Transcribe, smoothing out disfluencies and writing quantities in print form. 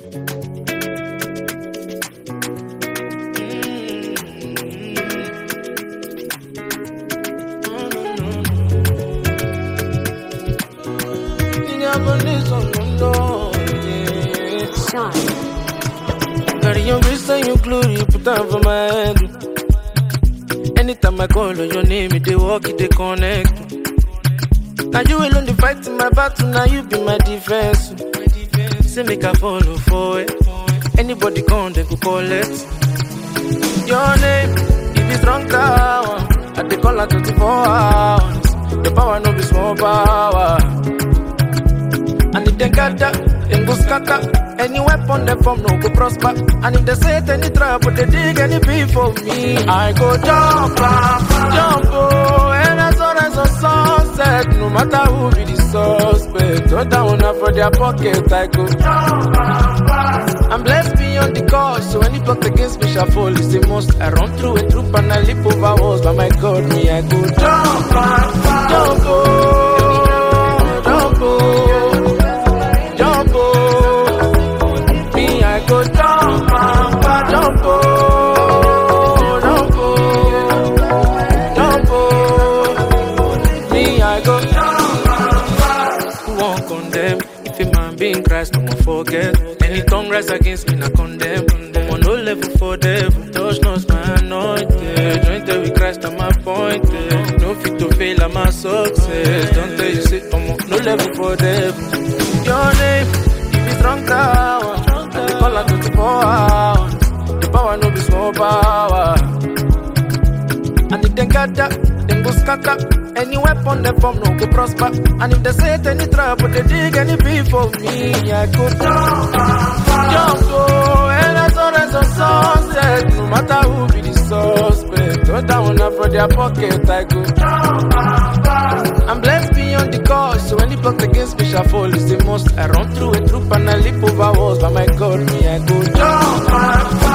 Carry your grace and your glory, put down for my head. Anytime I call on your name, they walk, they connect. Now you alone, they fight in my battle, now you be my defense. Say make I follow for it. Anybody come, they go collect. Your name, if it's wrong tower, I they call her 24 hours. The power no be small power. And if they got that, then go scatter. Any weapon they form no go prosper. And if they set any trap, but they dig any beef for me, I go jump, oh, and as soon as the sunset, no matter who be the suspect, throw down for their pocket, I go jump. I'm blessed beyond the cause, so any plot against me shall fall. It's the most. I run through a troop and I leap over walls, but my God, me I go jump, oh, jump, oh. Go jump, jump, jump, jump, me I go jump. Who won't condemn? If a man be in Christ, no more forget. Any tongue rise against me, not condemn. I'm on no level for devil. Touch not my anointed. Joined with Christ, I'm appointed. No fit to fail, I'm a success. Don't tell you say I'm on no level for devil. Your name, if it's wrong tower. Call her 24 hours. The power no be small power. And if they got that, then go scatter. Any weapon they form no go prosper. And if they set any trap, but they dig any beef for me, I go jump, oh, and as soon as the sunset, no matter who be the suspect, throw down for their pocket, I go jump. I'm blessed beyond the cause, so any plot against me shall fall. It's the most. I run through a troop and I leap over walls, but my God, me I go jump.